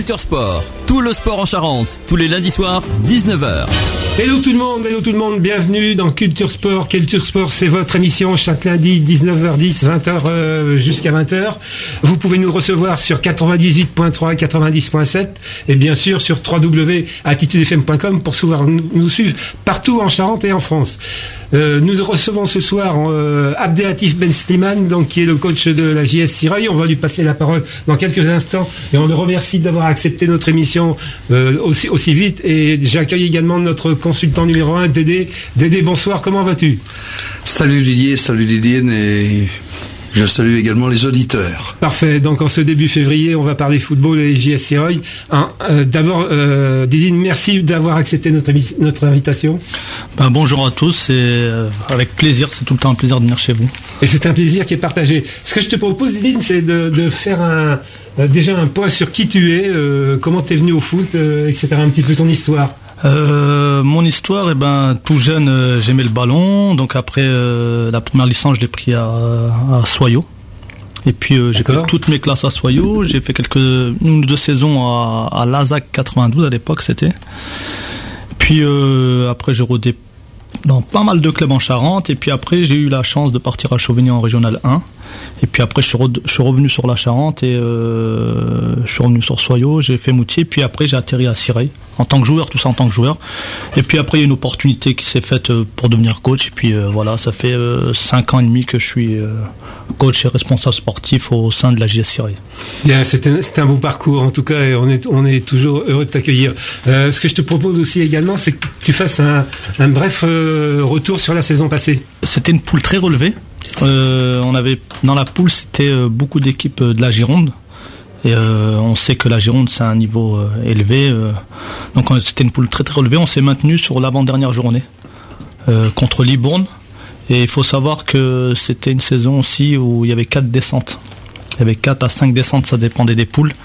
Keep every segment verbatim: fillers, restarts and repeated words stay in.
Culture Sport, tout le sport en Charente, tous les lundis soirs, dix-neuf heures. Hello tout le monde, hello tout le monde, bienvenue dans Culture Sport. Culture Sport, c'est votre émission chaque lundi, dix-neuf heures dix, vingt heures euh, jusqu'à vingt heures. Vous pouvez nous recevoir sur quatre-vingt-dix-huit point trois, quatre-vingt-dix point sept et bien sûr sur w w w point attitude f m point com pour pouvoir nous, nous suivre partout en Charente et en France. Euh, nous recevons ce soir euh, Abdelatif Ben Slimane, donc qui est le coach de la J S Sireuil. On va lui passer la parole dans quelques instants et on le remercie d'avoir accepté notre émission euh, aussi, aussi vite. Et j'accueille également notre consultant numéro un, Dédé. Dédé, bonsoir, comment vas-tu? Salut Didier, salut Didier, et je salue également les auditeurs. Parfait, donc en ce début février, on va parler football et J S Sireuil. Hein, euh, d'abord, euh, Didier, merci d'avoir accepté notre, notre invitation. Ben, bonjour à tous, et euh, avec plaisir, c'est tout le temps un plaisir de venir chez vous. Et c'est un plaisir qui est partagé. Ce que je te propose, Didier, c'est de, de faire un, euh, déjà un point sur qui tu es, euh, comment tu es venu au foot, euh, et cetera, un petit peu ton histoire. Euh, mon histoire, eh ben, tout jeune, euh, j'aimais le ballon. Donc après euh, la première licence, je l'ai pris à, à Soyaux. Et puis euh, j'ai fait toutes mes classes à Soyaux. J'ai fait quelques une ou deux saisons à, à Lazac quatre-vingt-douze à l'époque, c'était. Puis euh, après j'ai rodé dans pas mal de clubs en Charente. Et puis après j'ai eu la chance de partir à Chauvigny en Régional un. Et puis après je suis, re- je suis revenu sur la Charente et euh, je suis revenu sur Soyaux, j'ai fait Moutier, puis après j'ai atterri à Sireuil en tant que joueur, tout ça en tant que joueur. Et puis après il y a une opportunité qui s'est faite pour devenir coach, et puis euh, voilà, ça fait euh, cinq ans et demi que je suis euh, coach et responsable sportif au sein de la J S Sireuil. Bien, c'est un, c'est un beau parcours en tout cas, et on est, on est toujours heureux de t'accueillir. Euh, ce que je te propose aussi également, c'est que tu fasses un, un bref euh, retour sur la saison passée. C'était une poule très relevée. Euh, on avait dans la poule, c'était euh, beaucoup d'équipes euh, de la Gironde, et euh, on sait que la Gironde c'est un niveau euh, élevé, euh, donc on, c'était une poule très très relevée. On s'est maintenu sur l'avant-dernière journée euh, contre Libourne, et il faut savoir que c'était une saison aussi où il y avait quatre descentes. Il y avait quatre à cinq descentes, ça dépendait des poules.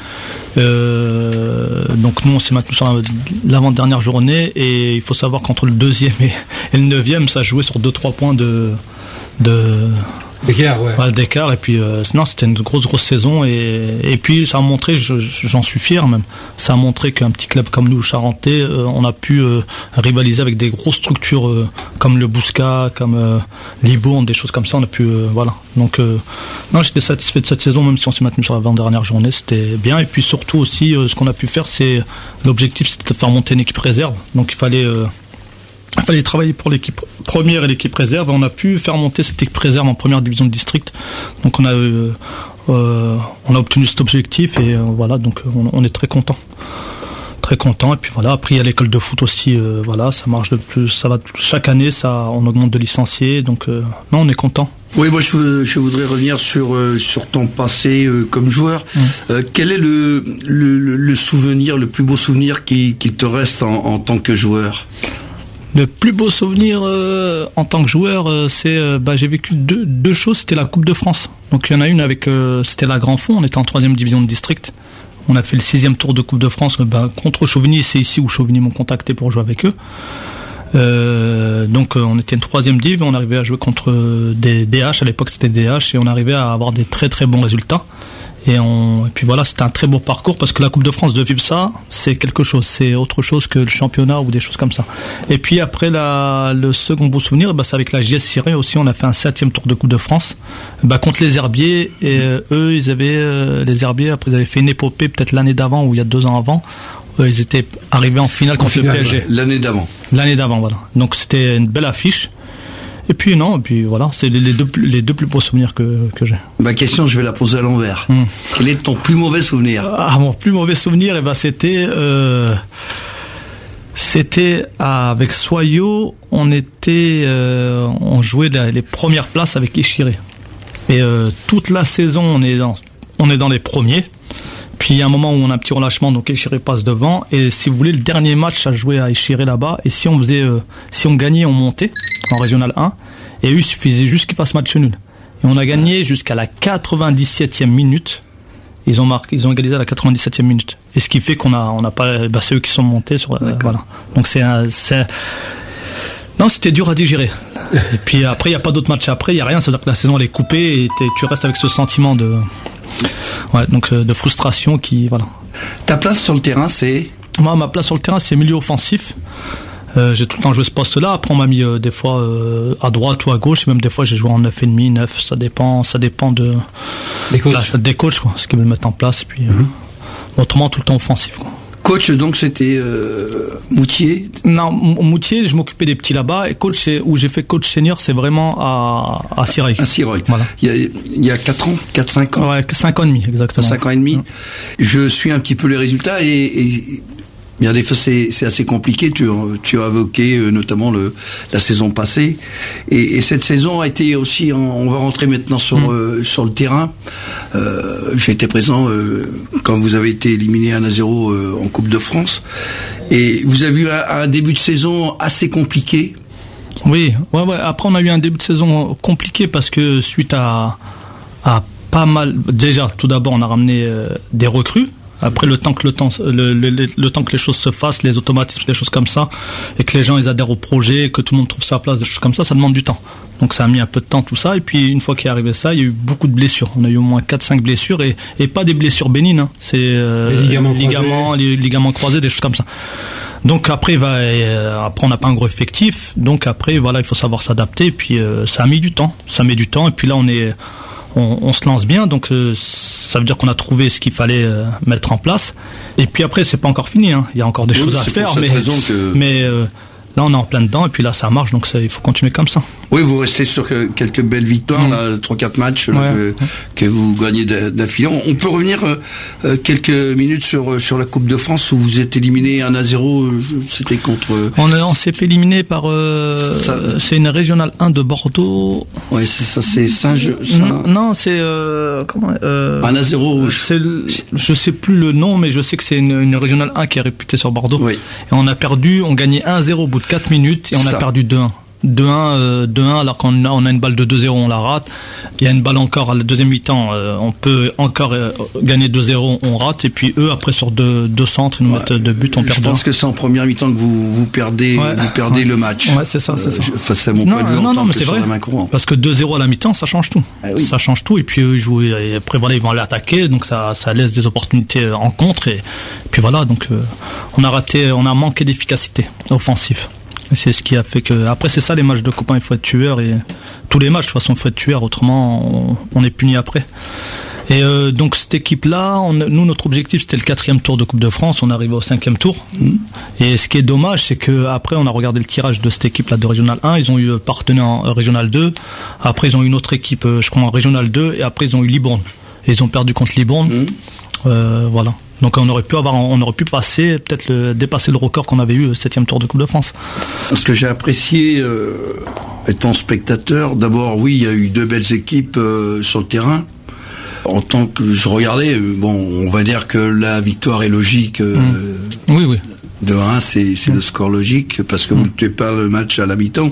Euh, donc nous on s'est maintenu sur l'avant-dernière journée, et il faut savoir qu'entre le deuxième et, et le neuvième, ça jouait sur deux trois points de de d'écart, ouais. ouais, d'écart. Et puis euh, non, c'était une grosse grosse saison, et et puis ça a montré, je, j'en suis fier même, ça a montré qu'un petit club comme nous, Charentais, euh, on a pu euh, rivaliser avec des grosses structures euh, comme le Bouscat, comme euh, Libourne, des choses comme ça. On a pu euh, voilà. Donc euh, non, j'étais satisfait de cette saison, même si on s'est maintenu sur l'avant-dernière journée, c'était bien. Et puis surtout aussi, euh, ce qu'on a pu faire, c'est l'objectif, c'était de faire monter une équipe réserve. Donc il fallait euh, Il fallait travailler pour l'équipe première et l'équipe réserve. On a pu faire monter cette équipe réserve en première division de district. Donc on a, euh, euh, on a obtenu cet objectif, et euh, voilà. Donc on, on est très content, très content. Et puis voilà. Après il y a l'école de foot aussi. Euh, voilà, ça marche de plus. Ça va chaque année. Ça, on augmente de licenciés. Donc euh, non, on est content. Oui, moi je, je voudrais revenir sur euh, sur ton passé euh, comme joueur. Mmh. Euh, quel est le, le le souvenir, le plus beau souvenir qui qui te reste en, en tant que joueur? Le plus beau souvenir euh, en tant que joueur, euh, c'est euh, bah, j'ai vécu deux, deux choses. C'était la Coupe de France. Donc il y en a une avec, euh, c'était la Grand Fond. On était en troisième division de district. On a fait le sixième tour de Coupe de France bah, contre Chauvigny. C'est ici où Chauvigny m'ont contacté pour jouer avec eux. Euh, donc euh, on était une troisième div. On arrivait à jouer contre des D H. À l'époque c'était D H, et on arrivait à avoir des très très bons résultats. Et, on, et puis voilà, c'était un très beau parcours, parce que la Coupe de France, de vivre ça, c'est quelque chose, c'est autre chose que le championnat ou des choses comme ça. Et puis après, la, le second beau souvenir, bah, c'est avec la J S Sireuil aussi. On a fait un septième tour de Coupe de France, bah, contre les Herbiers. Et euh, eux, ils avaient euh, les Herbiers. Après, ils avaient fait une épopée peut-être l'année d'avant, ou il y a deux ans avant. Euh, ils étaient arrivés en finale contre le P S G. L'année d'avant. L'année d'avant, voilà. Donc c'était une belle affiche. Et puis non, et puis voilà, c'est les deux, les deux plus beaux souvenirs que, que j'ai. Ma question, je vais la poser à l'envers. Mmh. Quel est ton plus mauvais souvenir? Ah, mon plus mauvais souvenir, eh ben, c'était, euh, c'était avec Soyaux, on était, euh, on jouait les, les premières places avec Échiré. Et euh, toute la saison, on est dans, on est dans les premiers. Puis il y a un moment où on a un petit relâchement, donc Échiré passe devant. Et si vous voulez, le dernier match, ça jouait à Échiré là-bas. Et si on faisait, euh, si on gagnait, on montait en Régional un. Et eux, il suffisait juste qu'ils fassent match nul. Et on a gagné jusqu'à la quatre-vingt-dix-septième minute. Ils ont marqué, ils ont égalisé à la quatre-vingt-dix-septième minute. Et ce qui fait qu'on a, on n'a pas, bah c'est eux qui sont montés sur, euh, voilà. Donc c'est un, c'est, non, c'était dur à digérer. Et puis après, il y a pas d'autres matchs après, il y a rien. C'est-à-dire que la saison elle est coupée, et tu restes avec ce sentiment de, Ouais, donc euh, de frustration qui, voilà. Ta place sur le terrain, c'est? Moi, ma place sur le terrain, c'est milieu offensif. Euh, j'ai tout le temps joué ce poste-là. Après, on m'a mis euh, des fois euh, à droite ou à gauche. Et même des fois, j'ai joué en neuf et demi, neuf. Ça dépend, ça dépend de des coachs, la, des coachs, quoi, ce qu'ils veulent mettre en place. Et puis, mm-hmm. euh, autrement, tout le temps offensif, quoi. Coach, donc c'était euh, Moutier? Non, Moutier, je m'occupais des petits là-bas. Et coach, c'est, où j'ai fait coach senior, c'est vraiment à à Sirey. À Sirey. Voilà. Il y a il y a quatre ans, quatre cinq ans. Ouais, cinq ans et demi exactement. cinq ans et demi. Ouais. Je suis un petit peu les résultats et, et bien des fois c'est c'est assez compliqué. Tu tu as évoqué euh, notamment le la saison passée et, et cette saison a été aussi. En, on va rentrer maintenant sur mmh. euh, sur le terrain. Euh, j'ai été présent euh, quand vous avez été éliminé un à zéro euh, en Coupe de France et vous avez eu un, un début de saison assez compliqué. Oui, ouais, ouais. Après on a eu un début de saison compliqué parce que suite à à pas mal. Déjà, tout d'abord, on a ramené euh, des recrues. Après, le temps que le temps, le, le, le, le temps que les choses se fassent, les automatismes, des choses comme ça, et que les gens ils adhèrent au projet, que tout le monde trouve sa place, des choses comme ça, ça demande du temps. Donc ça a mis un peu de temps tout ça. Et puis une fois qu'il est arrivé ça, il y a eu beaucoup de blessures. On a eu au moins quatre cinq blessures et, et pas des blessures bénines. Hein. C'est euh, les ligaments, ligaments, croisés. les ligaments croisés, des choses comme ça. Donc après, va, euh, après on n'a pas un gros effectif. Donc après, voilà, il faut savoir s'adapter. Et puis euh, ça a mis du temps. Ça met du temps. Et puis là, on est On, on se lance bien, donc euh, ça veut dire qu'on a trouvé ce qu'il fallait euh, mettre en place. Et puis après, c'est pas encore fini, hein. Il y a encore des oui, choses à faire, mais, que... mais euh, là on est en plein dedans et puis là ça marche, donc ça, il faut continuer comme ça. Oui, vous restez sur quelques belles victoires, mmh. là, trois quatre matchs ouais. là, que, que vous gagnez d'affilée. On peut revenir euh, quelques minutes sur sur la Coupe de France où vous êtes éliminé un à zéro. C'était contre. On, on s'est fait éliminer par. Euh, ça... C'est une régionale un de Bordeaux. Ouais, c'est ça, c'est Saint. Non, non, c'est euh, comment euh, un à zéro. Je... je sais plus le nom, mais je sais que c'est une, une régionale un qui est réputée sur Bordeaux. Oui. Et on a perdu, on gagnait un à zéro au bout de quatre minutes et on ça. a perdu deux à un. deux un, euh, deux un, alors qu'on a, on a une balle de deux zéro, on la rate. Il y a une balle encore à la deuxième mi-temps, euh, on peut encore euh, gagner deux zéro, on rate. Et puis eux, après sur deux, deux centres, ils nous ouais, mettent deux buts, on perd. Je pense que c'est en première mi-temps que vous, vous perdez, ouais, vous perdez ouais. le match. Ouais, c'est ça, c'est ça. Euh, face à mon non, point de vue, non, en non, mais c'est vrai. Parce que deux zéro à la mi-temps, ça change tout. Ah, oui. Ça change tout. Et puis eux, ils jouent, et après voilà, ils vont aller attaquer, donc ça, ça laisse des opportunités en contre. Et, et puis voilà, donc euh, on a raté, on a manqué d'efficacité offensive. C'est ce qui a fait que. Après, c'est ça les matchs de copains, il faut être tueur et tous les matchs de toute façon il faut être tueur, autrement on, on est puni après. Et euh, donc cette équipe-là, on, nous notre objectif c'était le quatrième tour de Coupe de France, on est arrivé au cinquième tour. Mmh. Et ce qui est dommage, c'est que après on a regardé le tirage de cette équipe-là de Régional un, ils ont eu partenaire en Régional deux, après ils ont eu une autre équipe, je crois en Régional deux, et après ils ont eu Libourne. Et ils ont perdu contre Libourne. Mmh. Euh, voilà. Donc on aurait pu avoir, on aurait pu passer, peut-être le, dépasser le record qu'on avait eu au septième tour de Coupe de France. Ce que j'ai apprécié euh, étant spectateur, d'abord oui, il y a eu deux belles équipes euh, sur le terrain. En tant que je regardais, bon, on va dire que la victoire est logique. Euh, mmh. Oui, oui. De un, c'est, c'est mmh. le score logique parce que mmh. vous ne tuez pas le match à la mi-temps.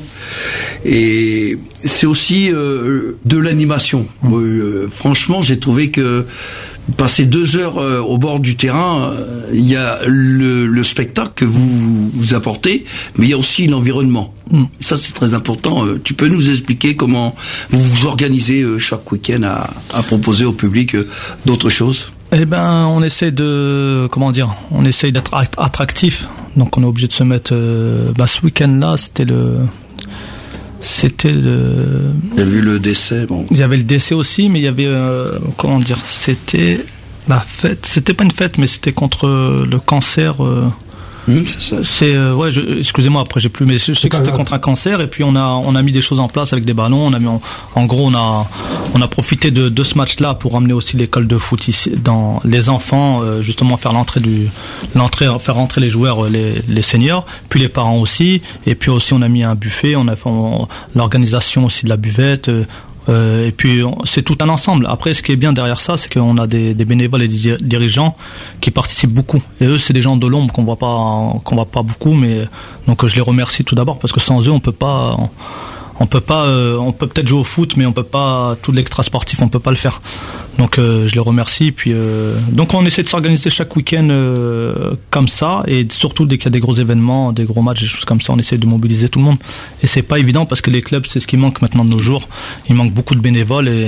Et c'est aussi euh, de l'animation. Mmh. Euh, franchement, j'ai trouvé que passer deux heures euh, au bord du terrain, il euh, y a le, le spectacle que vous, vous apportez, mais il y a aussi l'environnement. Mm. Ça, c'est très important. Euh, tu peux nous expliquer comment vous vous organisez euh, chaque week-end à, à proposer au public euh, d'autres choses? Eh ben, on essaie de, comment dire, on essaie d'être attractif. Donc, on est obligé de se mettre. Euh, bah, ce week-end-là, c'était le. C'était le. Il y a eu le décès, bon. Il y avait le décès aussi, mais il y avait euh, comment dire, c'était la fête. C'était pas une fête, mais c'était contre le cancer. Euh, Mmh, c'est ça. C'est euh, ouais, je, excusez-moi, après j'ai plus, mais je, je sais que c'était contre un cancer et puis on a on a mis des choses en place avec des ballons. On a mis en, en gros on a on a profité de, de ce match-là pour amener aussi l'école de foot ici dans les enfants, euh, justement faire l'entrée du l'entrée faire rentrer les joueurs, les les seniors, puis les parents aussi. Et puis aussi on a mis un buffet, on a fait on, l'organisation aussi de la buvette. Euh, Euh, et puis c'est tout un ensemble. Après, ce qui est bien derrière ça, c'est qu'on a des, des bénévoles et des dirigeants qui participent beaucoup. Et eux, c'est des gens de l'ombre qu'on voit pas, qu'on voit pas beaucoup. Mais donc je les remercie tout d'abord parce que sans eux, on peut pas, on, on peut pas, euh, on peut peut-être jouer au foot, mais on peut pas tout l'extra sportif, on peut pas le faire. Donc euh, je les remercie. Puis euh, donc on essaie de s'organiser chaque week-end euh, comme ça, et surtout dès qu'il y a des gros événements, des gros matchs, des choses comme ça, on essaie de mobiliser tout le monde. Et c'est pas évident parce que les clubs, c'est ce qui manque maintenant de nos jours. Il manque beaucoup de bénévoles et,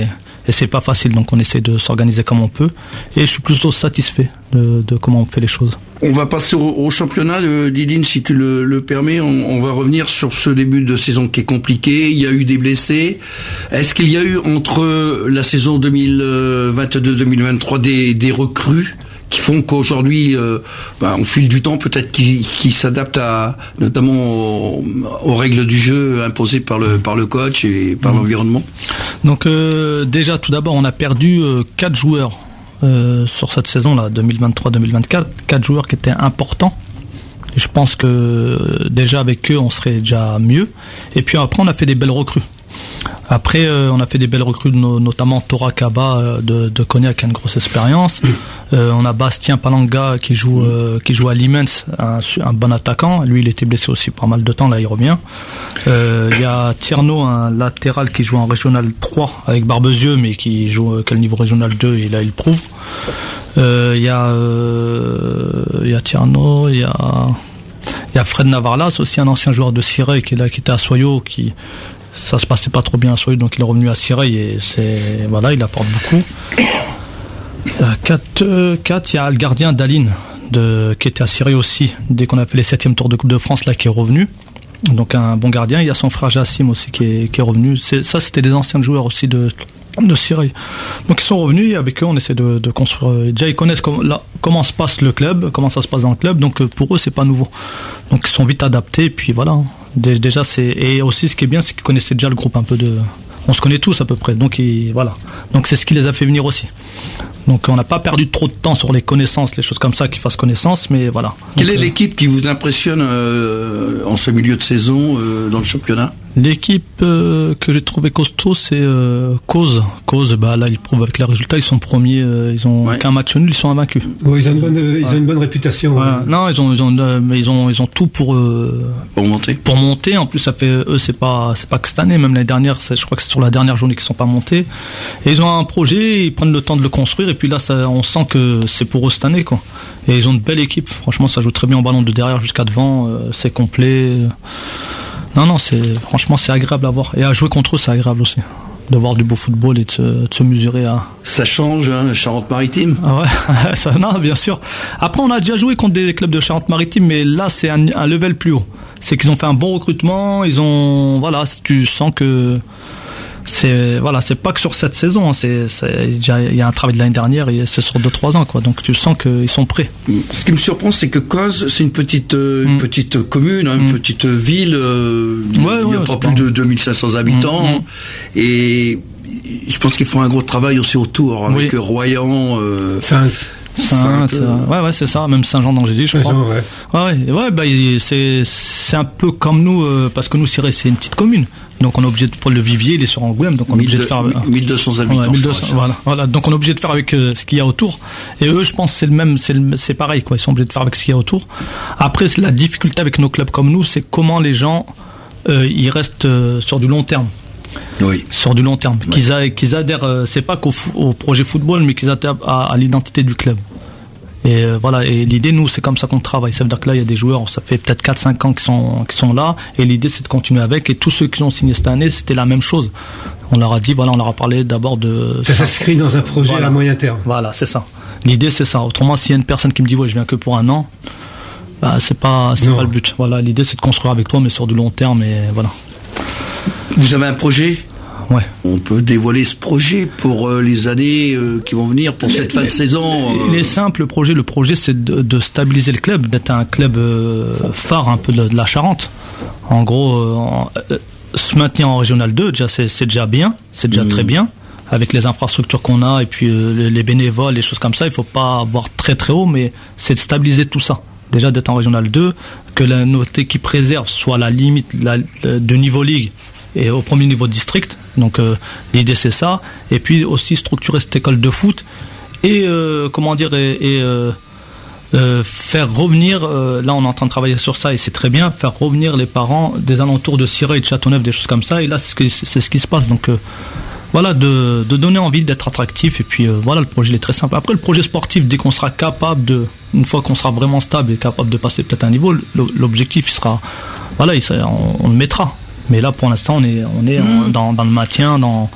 et c'est pas facile, donc on essaie de s'organiser comme on peut, et je suis plutôt satisfait de, de comment on fait les choses. On va passer au, au championnat, Didine, si tu le, le permets. On, on va revenir sur ce début de saison qui est compliqué. Il y a eu des blessés. Est-ce qu'il y a eu entre la saison deux mille vingt-deux deux mille vingt-trois des, des recrues qui font qu'aujourd'hui, euh, bah, au fil du temps, peut-être qu'ils, qu'ils s'adaptent à, notamment aux, aux règles du jeu imposées par le par le coach et par mmh. l'environnement. Donc euh, déjà, tout d'abord, on a perdu euh, quatre joueurs euh, sur cette saison-là, deux mille vingt-trois deux mille vingt-quatre, quatre joueurs qui étaient importants. Et je pense que euh, déjà avec eux, on serait déjà mieux. Et puis après, on a fait des belles recrues. Après, euh, on a fait des belles recrues, no- notamment Tora Kaba euh, de, de Cognac, qui a une grosse expérience. Euh, on a Bastien Palanga qui joue euh, qui joue à Limens, un, un bon attaquant. Lui, il était blessé aussi pas mal de temps, là il revient. Il euh, y a Tierno, un latéral qui joue en régional trois avec Barbezieux, mais qui joue euh, quel niveau régional deux, et là il prouve. Il euh, y a euh, il y a Tierno, il y a il y a Fred Navarlas, aussi un ancien joueur de Cirey qui est là, qui était à Soyo, qui ça se passait pas trop bien à Soyo, donc il est revenu à Cirey et c'est voilà, il apporte beaucoup. quatre, euh, quatre, il y a le gardien d'Aline de, qui était à Cirey aussi dès qu'on a fait les septièmes tours de Coupe de France, là qui est revenu, donc un bon gardien. Il y a son frère Jassim aussi qui est, qui est revenu. C'est, ça c'était des anciens joueurs aussi de de Cirey, donc ils sont revenus et avec eux on essaie de, de construire. Déjà ils connaissent com- là, comment se passe le club, comment ça se passe dans le club, donc pour eux c'est pas nouveau, donc ils sont vite adaptés et puis voilà. Déjà c'est, et aussi ce qui est bien c'est qu'ils connaissaient déjà le groupe un peu de, on se connaît tous à peu près, donc ils, voilà, donc c'est ce qui les a fait venir aussi. Donc on n'a pas perdu trop de temps sur les connaissances, les choses comme ça, qu'ils fassent connaissance, mais voilà. Quelle donc, est l'équipe qui vous impressionne euh, en ce milieu de saison euh, dans le championnat? L'équipe euh, que j'ai trouvé costaud, c'est euh, Cause. Cause, bah là ils prouvent avec les résultats, ils sont premiers, euh, ils ont ouais. qu'un match nul, ils sont invaincus. Oui, ils ont une bonne, ils ouais. ont une bonne réputation. Ouais. Hein. Non, ils ont, ils ont, euh, mais ils ont, ils ont tout pour euh, pour monter. Pour monter. En plus, ça fait eux, c'est pas, c'est pas que cette année, même l'année dernière, c'est, je crois que c'est sur la dernière journée qu'ils sont pas montés. Et ils ont un projet, ils prennent le temps de le construire, et puis là, ça, on sent que c'est pour eux cette année, quoi. Et ils ont une belle équipe. Franchement, ça joue très bien en ballon de derrière jusqu'à devant, euh, c'est complet. Non, non, c'est franchement c'est agréable à voir. Et à jouer contre eux, c'est agréable aussi. De voir du beau football et de se, de se mesurer à... Ça change, hein, Charente-Maritime. Ah ouais, ça, non, bien sûr. Après, on a déjà joué contre des clubs de Charente-Maritime, mais là, c'est un, un level plus haut. C'est qu'ils ont fait un bon recrutement, ils ont... Voilà, tu sens que... C'est voilà, c'est pas que sur cette saison, hein, c'est il y a un travail de l'année dernière et c'est sur deux trois ans, quoi. Donc tu sens qu'ils sont prêts. Ce qui me surprend, c'est que Cause, c'est une petite euh, mm. une petite commune, hein, mm. une petite ville. Euh, ouais, il n'y a ouais, pas plus pas... de deux mille cinq cents habitants mm. et je pense qu'ils font un gros travail aussi autour avec oui. Royan. Euh, Sainte. Sainte, euh, ouais ouais c'est ça, même Saint-Jean-d'Angély je crois. Ouais ouais ouais bah c'est c'est un peu comme nous euh, parce que nous Cirey c'est une petite commune. Donc on est obligé de prendre le vivier, il est sur Angoulême, donc on est obligé de faire mille deux cents habitants. Ouais, mille deux cents, voilà, voilà. Donc on est obligé de faire avec euh, ce qu'il y a autour. Et eux, je pense c'est le même, c'est le, c'est pareil quoi. Ils sont obligés de faire avec ce qu'il y a autour. Après, c'est la difficulté avec nos clubs comme nous, c'est comment les gens euh, ils restent euh, sur du long terme. Oui. Sur du long terme, ouais. qu'ils, a, qu'ils adhèrent. Euh, c'est pas qu'au au projet football, mais qu'ils adhèrent à, à l'identité du club. Et euh, voilà, et l'idée, nous, c'est comme ça qu'on travaille. Ça veut dire que là, il y a des joueurs, ça fait peut-être quatre cinq ans qui sont, qui sont là, et l'idée, c'est de continuer avec. Et tous ceux qui ont signé cette année, c'était la même chose. On leur a dit, voilà, on leur a parlé d'abord de... Ça s'inscrit dans un projet voilà. à moyen terme. Voilà, c'est ça. L'idée, c'est ça. Autrement, s'il y a une personne qui me dit, ouais, je viens que pour un an, bah, c'est pas, c'est pas le but. Voilà, l'idée, c'est de construire avec toi, mais sur du long terme, et voilà. Vous avez un projet ? Ouais. On peut dévoiler ce projet pour euh, les années euh, qui vont venir, pour cette fin de saison. Euh... Il est simple, le projet. Le projet, c'est de, de stabiliser le club, d'être un club euh, phare un peu de, de la Charente. En gros, euh, en, euh, se maintenir en Régional deux, déjà, c'est, c'est déjà bien, c'est déjà mmh. très bien. Avec les infrastructures qu'on a et puis euh, les, les bénévoles, les choses comme ça, il faut pas avoir très très haut, mais c'est de stabiliser tout ça. Déjà d'être en Régional deux, que la, notre équipe réserve soit à la limite la, la, de niveau ligue et au premier niveau de district. Donc euh, l'idée c'est ça, et puis aussi structurer cette école de foot et euh, comment dire et, et euh, euh, faire revenir euh, là on est en train de travailler sur ça et c'est très bien, faire revenir les parents des alentours de Cirey et de Châteauneuf, des choses comme ça, et là c'est ce, que, c'est ce qui se passe. Donc euh, voilà, de, de donner envie d'être attractif, et puis euh, voilà, le projet il est très simple. Après le projet sportif, dès qu'on sera capable de, une fois qu'on sera vraiment stable et capable de passer peut-être un niveau, l'objectif il sera, voilà, il sera, on, on le mettra. Mais là, pour l'instant, on est, on est mmh. en, dans, dans le maintien, dans,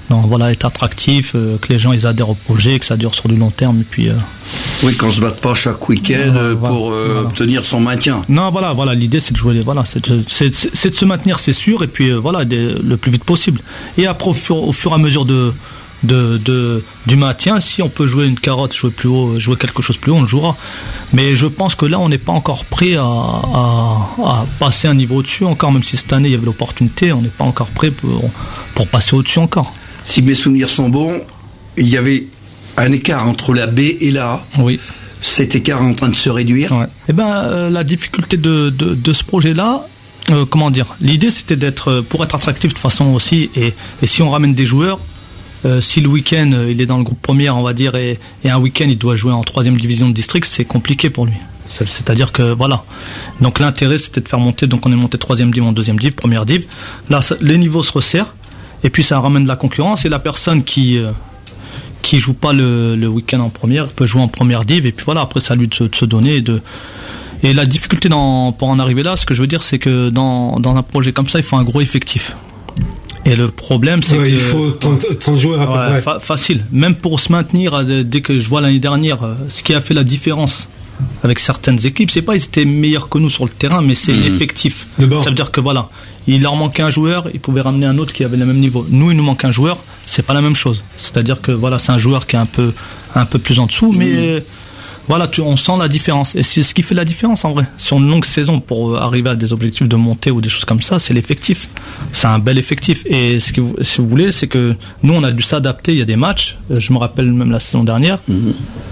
Donc voilà, être attractif, euh, que les gens ils adhèrent au projet, que ça dure sur du long terme, et puis. Euh... Oui, qu'on se batte pas chaque week-end euh, voilà, pour euh, voilà. obtenir son maintien. Non, voilà, voilà, l'idée c'est de jouer, voilà, c'est de, c'est, c'est de se maintenir, c'est sûr, et puis euh, voilà, de, le plus vite possible. Et après, au fur, au fur et à mesure de, de, de du maintien, si on peut jouer une carotte, jouer plus haut, jouer quelque chose plus haut, on le jouera. Mais je pense que là, on n'est pas encore prêt à, à, à passer un niveau au-dessus encore, même si cette année il y avait l'opportunité, on n'est pas encore prêt pour, pour passer au-dessus encore. Si mes souvenirs sont bons, il y avait un écart entre la B et la A. Oui. Cet écart est en train de se réduire. Ouais. Eh ben, euh, la difficulté de, de, de ce projet-là, euh, comment dire, l'idée c'était d'être, pour être attractif de façon aussi, et, et si on ramène des joueurs, euh, si le week-end euh, il est dans le groupe première, on va dire, et, et un week-end il doit jouer en troisième division de district, c'est compliqué pour lui. C'est-à-dire que voilà. Donc l'intérêt c'était de faire monter, donc on est monté troisième div en deuxième div, première div. Là, ça, les niveaux se resserrent. Et puis ça ramène de la concurrence, et la personne qui euh, qui joue pas le, le week-end en première peut jouer en première div, et puis voilà, après c'est à lui de se, de se donner et de et la difficulté dans, pour en arriver là, ce que je veux dire, c'est que dans dans un projet comme ça, il faut un gros effectif. Et le problème, c'est ouais, que il faut trente joueurs à peu ouais, près. Fa- facile, même pour se maintenir. Dès que je vois l'année dernière, ce qui a fait la différence avec certaines équipes, c'est pas ils étaient meilleurs que nous sur le terrain, mais c'est mmh. l'effectif. Ça veut dire que voilà, il leur manquait un joueur, ils pouvaient ramener un autre qui avait le même niveau. Nous, il nous manque un joueur, c'est pas la même chose. C'est-à-dire que voilà, c'est un joueur qui est un peu un peu plus en dessous, mais mmh. voilà, tu, on sent la différence. Et c'est ce qui fait la différence en vrai. Sur une longue saison, pour arriver à des objectifs de montée ou des choses comme ça, c'est l'effectif. C'est un bel effectif. Et ce que vous, si vous voulez, c'est que nous, on a dû s'adapter. Il y a des matchs. Je me rappelle même la saison dernière. Mmh.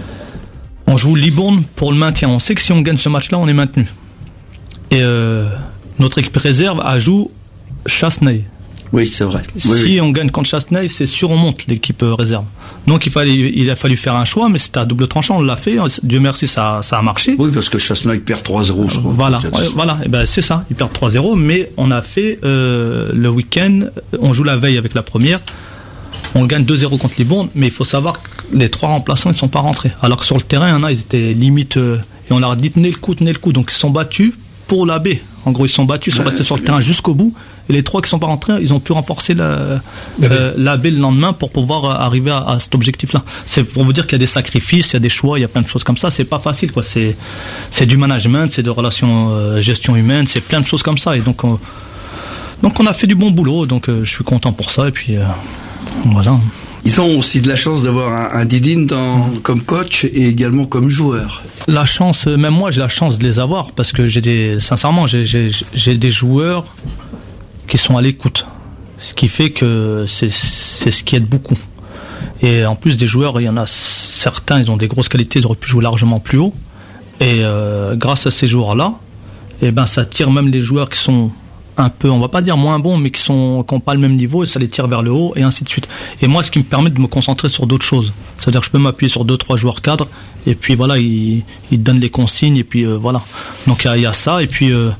On joue Libourne pour le maintien. On sait que si on gagne ce match-là, on est maintenu. Et euh, notre équipe réserve a joué Chasseneuil. Oui, c'est vrai. Si oui, oui. on gagne contre Chasseneuil, c'est sûr, on monte l'équipe réserve. Donc il fallait, il a fallu faire un choix, mais c'était à double tranchant. On l'a fait. Dieu merci, ça, ça a marché. Oui, parce que Chasseneuil perd trois zéro, je crois. Voilà, ouais, voilà. Et ben c'est ça. Ils perdent trois zéro, mais on a fait euh, le week-end. On joue la veille avec la première. On gagne deux zéro contre Libourne, mais il faut savoir que les trois remplaçants ils sont pas rentrés. Alors que sur le terrain, il y en a, ils étaient limite euh, et on leur a dit tenez le coup, tenez le coup. Donc ils se sont battus pour la B. En gros, ils se sont battus, ils sont ouais, restés sur le bien. terrain jusqu'au bout. Et les trois qui sont pas rentrés, ils ont pu renforcer la, euh, la B le lendemain pour pouvoir arriver à, à cet objectif-là. C'est pour vous dire qu'il y a des sacrifices, il y a des choix, il y a plein de choses comme ça. C'est pas facile, quoi. C'est, c'est du management, c'est de relations, euh, gestion humaine, c'est plein de choses comme ça. Et donc, on, donc on a fait du bon boulot. Donc euh, je suis content pour ça. Et puis euh, voilà. Ils ont aussi de la chance d'avoir un, un Didine dans, comme coach et également comme joueur. La chance, même moi j'ai la chance de les avoir parce que j'ai des, sincèrement, j'ai, j'ai, j'ai des joueurs qui sont à l'écoute. Ce qui fait que c'est, c'est ce qui aide beaucoup. Et en plus des joueurs, il y en a certains, ils ont des grosses qualités, ils auraient pu jouer largement plus haut. Et euh, grâce à ces joueurs-là, eh ben ça tire même les joueurs qui sont un peu, on va pas dire moins bons, mais qui sont qui n'ont pas le même niveau, et ça les tire vers le haut, et ainsi de suite. Et moi, ce qui me permet de me concentrer sur d'autres choses. C'est-à-dire que je peux m'appuyer sur deux, trois joueurs cadres, et puis voilà, ils, ils donnent les consignes, et puis euh, voilà. Donc il y, y a ça, et puis euh,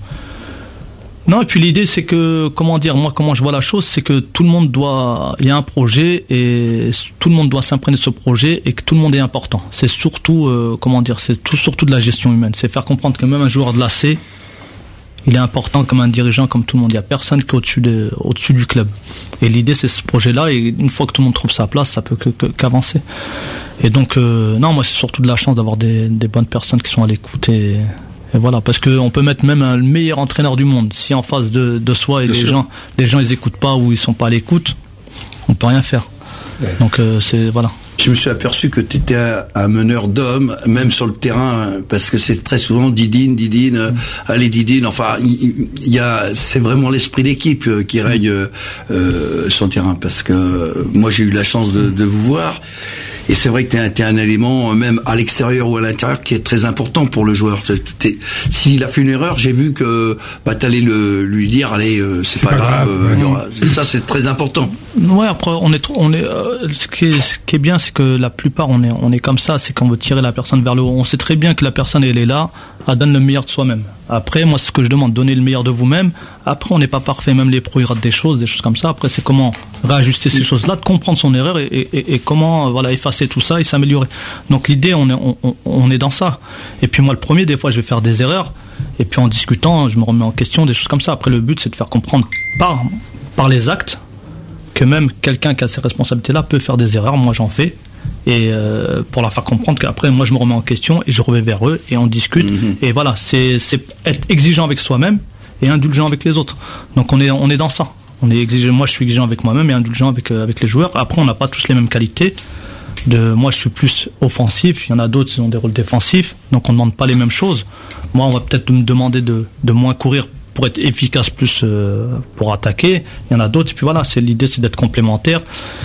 non, et puis l'idée c'est que, comment dire, moi comment je vois la chose, c'est que tout le monde doit, il y a un projet, et tout le monde doit s'imprégner de ce projet, et que tout le monde est important. C'est surtout, euh, comment dire, c'est tout, surtout de la gestion humaine. C'est faire comprendre que même un joueur de l'A C, il est important comme un dirigeant, comme tout le monde. Il n'y a personne qui est au-dessus, de, au-dessus du club. Et l'idée, c'est ce projet-là. Et une fois que tout le monde trouve sa place, ça peut que, que, qu'avancer. Et donc, euh, non, moi, c'est surtout de la chance d'avoir des, des bonnes personnes qui sont à l'écoute. Et, et voilà, parce qu'on peut mettre même un, le meilleur entraîneur du monde. Si en face de, de soi, et les gens, les gens, ils écoutent pas ou ils sont pas à l'écoute, on peut rien faire. Ouais. Donc, euh, c'est voilà. Je me suis aperçu que tu étais un, un meneur d'hommes, même sur le terrain, parce que c'est très souvent Didine, Didine, mmh. allez Didine. Enfin, il, il y a, c'est vraiment l'esprit d'équipe qui règne euh, sur le terrain. Parce que moi, j'ai eu la chance de, de vous voir. Et c'est vrai que t'es un, t'es un élément, même à l'extérieur ou à l'intérieur, qui est très important pour le joueur. T'es, t'es, s'il a fait une erreur, j'ai vu que bah, t'allais le, lui dire, allez, euh, c'est, c'est pas, pas grave. grave euh, aura, ça, c'est très important. Ouais, après, on est, on est. Euh, ce qui est, ce qui est bien, c'est que la plupart, on est, on est comme ça. C'est qu'on veut tirer la personne vers le haut. On sait très bien que la personne, elle est là, elle donne le meilleur de soi-même. Après, moi, ce que je demande, donner le meilleur de vous-même. Après, on n'est pas parfait. Même les pros, ils ratent des choses, des choses comme ça. Après, c'est comment réajuster ces choses-là, de comprendre son erreur et, et, et comment, voilà, effacer tout ça et s'améliorer. Donc, l'idée, on est, on, on est dans ça. Et puis, moi, le premier, des fois, je vais faire des erreurs. Et puis, en discutant, je me remets en question, des choses comme ça. Après, le but, c'est de faire comprendre par, par les actes que même quelqu'un qui a ces responsabilités-là peut faire des erreurs. Moi, j'en fais. Et euh, pour leur faire comprendre qu'après, moi, je me remets en question et je reviens vers eux et on discute. Mmh. Et voilà, c'est, c'est être exigeant avec soi-même et indulgent avec les autres. Donc, on est, on est dans ça. On est exigeant. Moi, je suis exigeant avec moi-même et indulgent avec, euh, avec les joueurs. Après, on n'a pas tous les mêmes qualités. De, moi, je suis plus offensif. Il y en a d'autres qui ont des rôles défensifs. Donc, on ne demande pas les mêmes choses. Moi, on va peut-être me demander de, de moins courir pour être efficace plus euh, pour attaquer. Il y en a d'autres. Et puis voilà, c'est l'idée, c'est d'être complémentaire.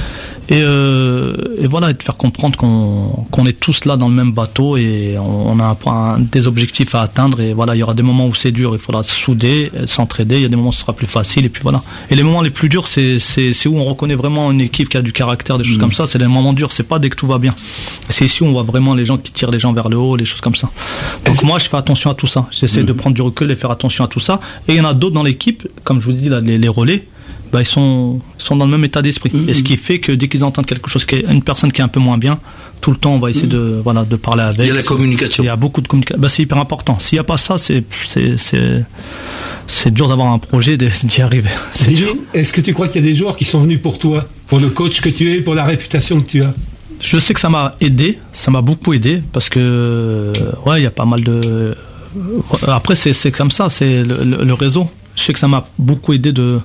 Et, euh, et voilà, et de faire comprendre qu'on, qu'on est tous là dans le même bateau et on, on a un, un, des objectifs à atteindre. Et voilà, il y aura des moments où c'est dur, il faudra se souder, s'entraider. Il y a des moments où ce sera plus facile. Et puis voilà. Et les moments les plus durs, c'est, c'est, c'est où on reconnaît vraiment une équipe qui a du caractère, des choses mmh. comme ça. C'est les moments durs. C'est pas dès que tout va bien. C'est ici où on voit vraiment les gens qui tirent les gens vers le haut, les choses comme ça. Donc Est-ce... moi, je fais attention à tout ça. J'essaie mmh. de prendre du recul et faire attention à tout ça. Et il y en a d'autres dans l'équipe, comme je vous dis là, les, les relais. Bah, ils sont, ils sont dans le même état d'esprit. Mmh. Et ce qui fait que dès qu'ils entendent quelque chose, qui est une personne qui est un peu moins bien, tout le temps, on va essayer mmh. de, voilà, de parler avec. Il y a la communication. Il y a beaucoup de communication. Bah, c'est hyper important. S'il n'y a pas ça, c'est, c'est, c'est, c'est dur d'avoir un projet, d'y arriver. C'est dur. Est-ce que tu crois qu'il y a des joueurs qui sont venus pour toi, pour le coach que tu es, pour la réputation que tu as? Je sais que ça m'a aidé, ça m'a beaucoup aidé, parce que, ouais, il y a pas mal de, après, c'est, c'est comme ça, c'est le, le, le réseau. Je sais que ça m'a beaucoup aidé de,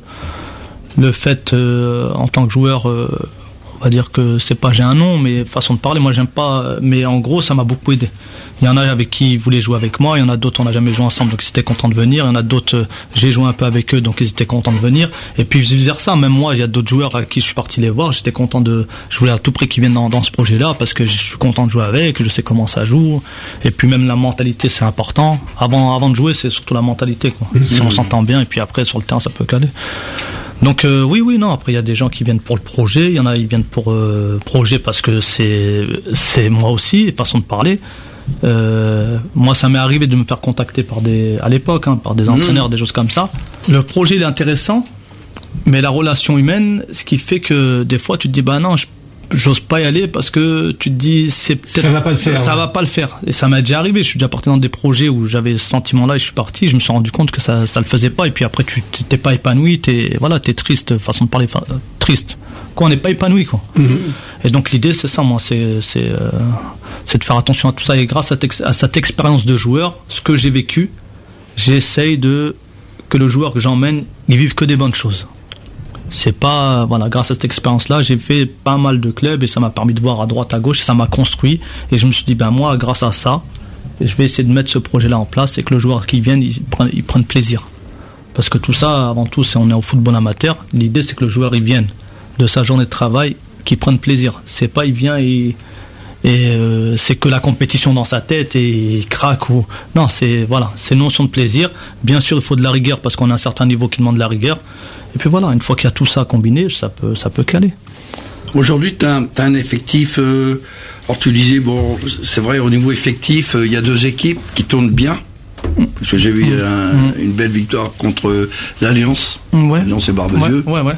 le fait euh, en tant que joueur, euh, on va dire que c'est pas j'ai un nom, mais façon de parler, moi j'aime pas, mais en gros ça m'a beaucoup aidé. Il y en a avec qui ils voulaient jouer avec moi, il y en a d'autres on n'a jamais joué ensemble donc ils étaient contents de venir, il y en a d'autres euh, j'ai joué un peu avec eux donc ils étaient contents de venir, et puis vice versa, même moi il y a d'autres joueurs à qui je suis parti les voir, j'étais content de, je voulais à tout prix qu'ils viennent dans, dans ce projet-là parce que je suis content de jouer avec, je sais comment ça joue, et puis même la mentalité c'est important. Avant, avant de jouer c'est surtout la mentalité quoi. Mmh. Si on s'entend bien et puis après sur le terrain ça peut caler. Donc euh, oui, oui, non. Après, il y a des gens qui viennent pour le projet. Il y en a, ils viennent pour euh, projet parce que c'est, c'est moi aussi, façon de parler. Euh, moi, ça m'est arrivé de me faire contacter par des, à l'époque, hein, par des entraîneurs, mmh. des choses comme ça. Le projet, il est intéressant, mais la relation humaine, ce qui fait que des fois, tu te dis, bah non, je j'ose pas y aller parce que tu te dis c'est peut-être ça va pas le faire ça ouais. va pas le faire et ça m'est déjà arrivé, je suis déjà parti dans des projets où j'avais ce sentiment là et je suis parti, je me suis rendu compte que ça ça le faisait pas et puis après tu t'es pas épanoui, t'es voilà, t'es triste, façon de parler fa- triste quoi, on n'est pas épanoui quoi. Mm-hmm. Et donc l'idée c'est ça, moi c'est c'est euh, c'est de faire attention à tout ça et grâce à, à cette expérience de joueur, ce que j'ai vécu, j'essaye de que le joueur que j'emmène il vive que des bonnes choses. C'est pas, voilà, grâce à cette expérience-là, j'ai fait pas mal de clubs et ça m'a permis de voir à droite, à gauche, et ça m'a construit. Et je me suis dit, ben moi, grâce à ça, je vais essayer de mettre ce projet-là en place et que le joueur qui vient, il prenne, il prenne plaisir. Parce que tout ça, avant tout, c'est on est au football amateur. L'idée, c'est que le joueur, il vienne de sa journée de travail, qu'il prenne plaisir. C'est pas, il vient et, et euh, c'est que la compétition dans sa tête et il craque ou non, c'est voilà, c'est une notion de plaisir. Bien sûr, il faut de la rigueur parce qu'on a un certain niveau qui demande de la rigueur. Et puis voilà, une fois qu'il y a tout ça combiné, ça peut, ça peut caler. Aujourd'hui, tu as un effectif. Euh, alors tu disais, bon, c'est vrai, au niveau effectif, il euh, y a deux équipes qui tournent bien. Parce que j'ai vu mmh. un, mmh. une belle victoire contre l'Alliance. Ouais. L'Alliance et Barbezieux. Ouais, ouais, ouais.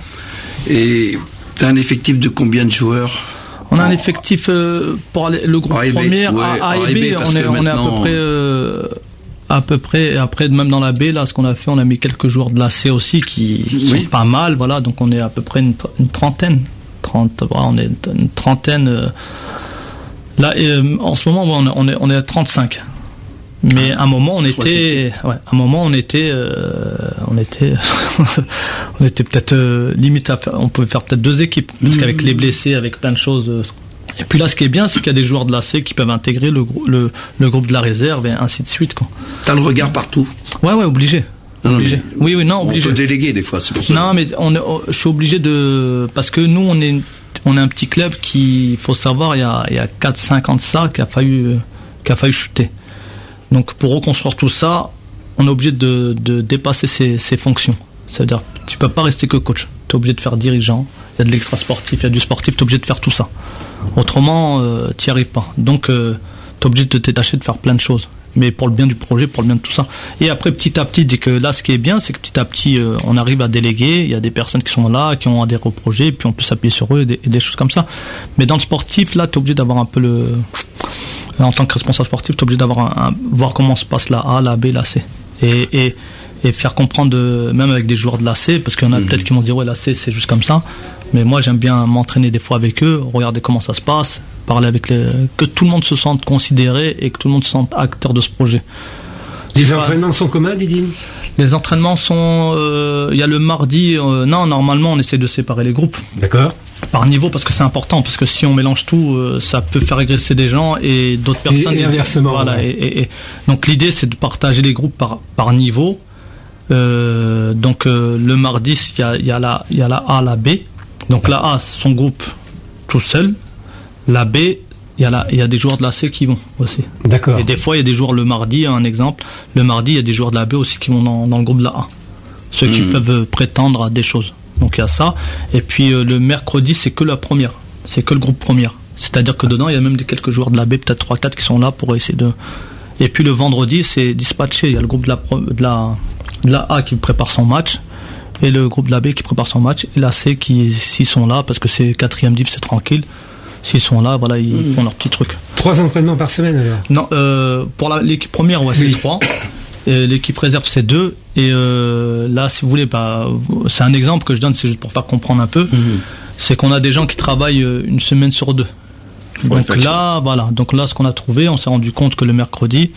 Et tu as un effectif de combien de joueurs? On a un effectif euh, pour aller, le groupe premier, ouais, A, A et B, on est, on est à peu près. Euh, à peu près, et après même dans la B là ce qu'on a fait, on a mis quelques joueurs de la C aussi qui oui. sont pas mal, voilà, donc on est à peu près une, une trentaine trente, voilà, on est une trentaine euh, là et, euh, en ce moment on est, on est, on est à trente-cinq, mais à un moment on était ouais, à un moment on était euh, on était on était peut-être euh, limite à faire, on pouvait faire peut-être deux équipes parce mmh. qu'avec les blessés, avec plein de choses euh, et puis là, ce qui est bien, c'est qu'il y a des joueurs de la C qui peuvent intégrer le, le, le groupe de la réserve et ainsi de suite, quoi. T'as le regard partout. Ouais, ouais, obligé. Non, obligé. Oui, oui, non, obligé. On peut déléguer des fois, c'est pour ça. Non, mais on est, je suis obligé de, parce que nous, on est, on est un petit club qui, faut savoir, il y a, il y a quatre, cinq ans de ça, qui a failli, qui a failli chuter. Donc, pour reconstruire tout ça, on est obligé de, de dépasser ces, ces fonctions. Ça veut dire, tu peux pas rester que coach. T'es obligé de faire dirigeant. Il y a de l'extra sportif, il y a du sportif, t'es obligé de faire tout ça. Autrement, euh, t'y arrives pas. Donc, euh, t'es obligé de te détacher, de faire plein de choses. Mais pour le bien du projet, pour le bien de tout ça. Et après, petit à petit, dès que là, ce qui est bien, c'est que petit à petit, euh, on arrive à déléguer. Il y a des personnes qui sont là, qui ont adhéré au projet, et puis on peut s'appuyer sur eux et des, et des choses comme ça. Mais dans le sportif, là, t'es obligé d'avoir un peu le, en tant que responsable sportif, t'es obligé d'avoir un, un, voir comment se passe la A, la B, la C. Et, et, et faire comprendre, de, même avec des joueurs de la C, parce qu'il y en a mmh. peut-être qui vont dire, ouais, la C, c'est juste comme ça. Mais moi, j'aime bien m'entraîner des fois avec eux, regarder comment ça se passe, parler avec les, que tout le monde se sente considéré et que tout le monde se sente acteur de ce projet. Les Soit, entraînements sont communs, Didine? Les entraînements sont, il euh, y a le mardi, euh, non, normalement, on essaie de séparer les groupes. D'accord. Par niveau, parce que c'est important, parce que si on mélange tout, euh, ça peut faire régresser des gens et d'autres personnes. Et, et inversement. Voilà. Ouais. Et, et, et, donc l'idée, c'est de partager les groupes par, par niveau. Euh, donc euh, le mardi, il y a, y a la, il y a la A, la B. Donc la A, son groupe tout seul. La B, il y a la, il y a des joueurs de la C qui vont aussi. D'accord. Et des fois, il y a des joueurs le mardi, un exemple. Le mardi, il y a des joueurs de la B aussi qui vont dans, dans le groupe de la A. Ceux mmh. qui peuvent prétendre à des choses. Donc il y a ça. Et puis euh, le mercredi, c'est que la première. C'est que le groupe première. C'est-à-dire que dedans, il y a même des quelques joueurs de la B, peut-être trois quatre qui sont là pour essayer de. Et puis le vendredi, c'est dispatché. Il y a le groupe de la, de la, de la A qui prépare son match. Et le groupe de la B qui prépare son match, et la C qui, s'ils sont là, parce que c'est quatrième div, c'est tranquille, s'ils sont là, voilà, ils mmh. font leur petit truc. Trois entraînements par semaine alors? Non, euh, pour la, l'équipe première, ouais, oui. c'est trois. Et l'équipe réserve, c'est deux. Et euh, là, si vous voulez, bah, c'est un exemple que je donne, c'est juste pour faire comprendre un peu. Mmh. C'est qu'on a des gens qui travaillent une semaine sur deux. Faut donc là, voilà. Donc là, ce qu'on a trouvé, on s'est rendu compte que le mercredi,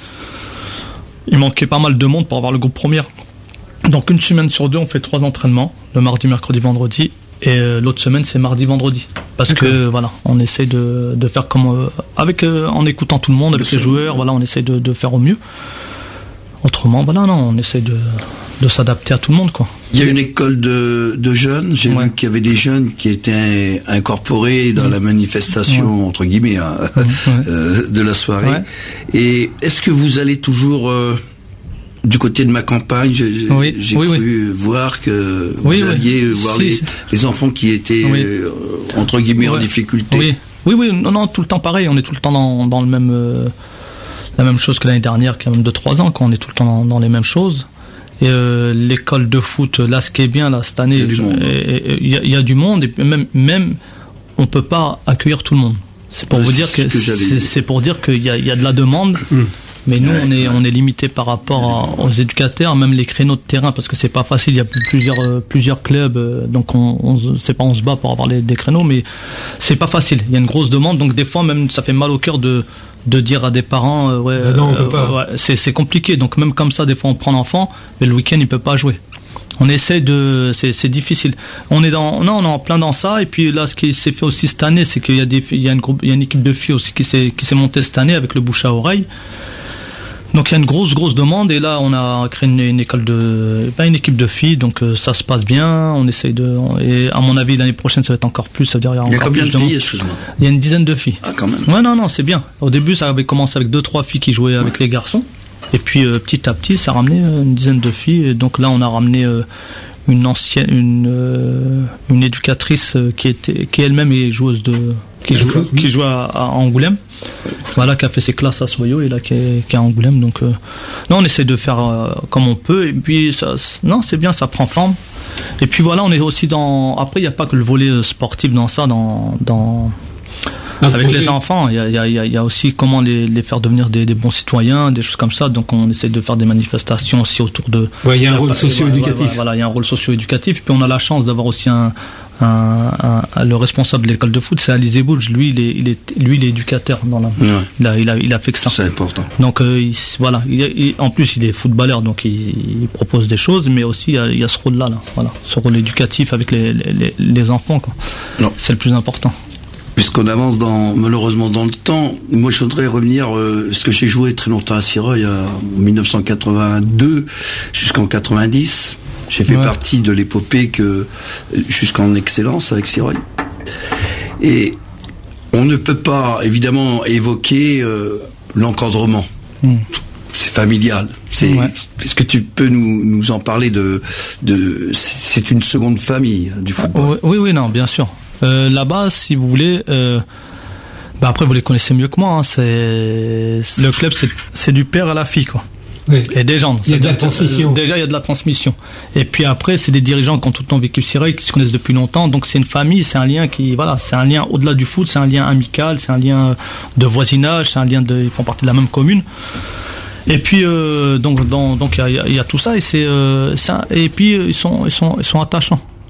il manquait pas mal de monde pour avoir le groupe première. Donc une semaine sur deux, on fait trois entraînements, le mardi, mercredi, vendredi, et euh, l'autre semaine c'est mardi, vendredi, parce D'accord. que voilà, on essaie de, de faire comme euh, avec euh, en écoutant tout le monde, avec les joueurs, voilà, on essaie de, de faire au mieux. Autrement, voilà, non, on essaie de, de s'adapter à tout le monde, quoi. Il y a une école de, de jeunes, j'ai ouais. vu qu'il y avait des jeunes qui étaient incorporés dans mmh. la manifestation, ouais. entre guillemets, hein, ouais. euh, de la soirée. Ouais. Et est-ce que vous allez toujours euh, du côté de ma campagne, j'ai, oui. j'ai oui, cru oui. voir que vous oui, alliez oui. voir si, les, si. les enfants qui étaient oui. euh, entre guillemets ouais. en difficulté. Oui, oui, oui, non, non, tout le temps pareil. On est tout le temps dans, dans le même, euh, la même chose que l'année dernière, quand même de trois ans, quand on est tout le temps dans, dans les mêmes choses. Et euh, l'école de foot, là, ce qui est bien là cette année, il y a du monde, il y a, il y a du monde et même, même, on peut pas accueillir tout le monde. C'est pour ouais, vous dire que, que c'est, c'est pour dire qu'il y a, il y a de la demande. Mmh. Mais nous, ouais, on est, ouais. on est limité par rapport à, aux éducateurs, même les créneaux de terrain, parce que c'est pas facile. Il y a plusieurs, euh, plusieurs clubs, euh, donc on, on, c'est pas on se bat pour avoir les, des créneaux, mais c'est pas facile. Il y a une grosse demande, donc des fois même ça fait mal au cœur de, de dire à des parents, euh, ouais, bah non, on euh, peut pas. ouais, c'est, c'est compliqué. Donc même comme ça, des fois on prend l'enfant, mais le week-end il peut pas jouer. On essaie de, c'est, c'est difficile. On est dans, non, on est en plein dans ça. Et puis là, ce qui s'est fait aussi cette année, c'est qu'il y a des, il y a une groupe, il y a une équipe de filles aussi qui s'est, qui s'est montée cette année avec le bouche à oreille. Donc il y a une grosse grosse demande et là on a créé une, une école de, pas une équipe de filles, donc euh, ça se passe bien. On essaye de, et à mon avis l'année prochaine ça va être encore plus. Ça veut dire il y a, il y a encore combien plus de de filles, excuse-moi? Il y a une dizaine de filles. Ah quand même. Ouais non non c'est bien. Au début ça avait commencé avec deux trois filles qui jouaient avec ouais. les garçons et puis euh, petit à petit ça a ramené euh, une dizaine de filles et donc là on a ramené euh, une ancienne une euh, une éducatrice euh, qui était qui elle-même est joueuse de qui joue qui joue à, à Angoulême. Voilà, qui a fait ses classes à Soyo et là qui est, qui est à Angoulême. Donc, euh, non, on essaie de faire euh, comme on peut. Et puis, ça, non, c'est bien, ça prend forme. Et puis voilà, on est aussi dans. Après, il n'y a pas que le volet sportif dans ça, dans. dans avec projet. Les enfants, il y a, y, a, y a aussi comment les, les faire devenir des, des bons citoyens, des choses comme ça. Donc, on essaie de faire des manifestations aussi autour de. Ouais, il y a un rôle socio-éducatif. Voilà, voilà, il y a un rôle socio-éducatif. Et puis, on a la chance d'avoir aussi un. Un, un, le responsable de l'école de foot, c'est Alizé Boudj. Lui, il est, il est, lui, il est éducateur. Dans la, ouais. il, a, il, a, il a fait que ça. C'est important. Donc, euh, il, voilà. Il, il, en plus, il est footballeur, donc il, il propose des choses, mais aussi il y a, il y a ce rôle-là, là. Voilà, ce rôle éducatif avec les, les, les enfants, quoi. Non. C'est le plus important. Puisqu'on avance dans, malheureusement dans le temps, moi je voudrais revenir, euh, parce que j'ai joué très longtemps à Sireuil, en dix-neuf cent quatre-vingt-deux jusqu'en quatre-vingt-dix. J'ai fait ouais. partie de l'épopée que jusqu'en excellence avec Sireuil. Et on ne peut pas évidemment évoquer euh, l'encadrement. Mmh. C'est familial. C'est, ouais. Est-ce que tu peux nous, nous en parler de, de c'est une seconde famille du football. Oui, oui, non, bien sûr. Euh, là-bas, si vous voulez, euh, bah après vous les connaissez mieux que moi. Hein, c'est le club, c'est, c'est du père à la fille, quoi. Oui. Et des gens. Il y a de la transmission. Déjà, il y a de la transmission. Et puis après, c'est des dirigeants qui ont tout le temps vécu Sireuil, qui se connaissent depuis longtemps. Donc c'est une famille, c'est un lien qui, voilà, c'est un lien au-delà du foot, c'est un lien amical, c'est un lien de voisinage, c'est un lien de, ils font partie de la même commune. Et puis euh, donc, donc, donc il y a, il y a tout ça et c'est, euh, c'est un, et puis ils sont, ils sont, ils sont attachants.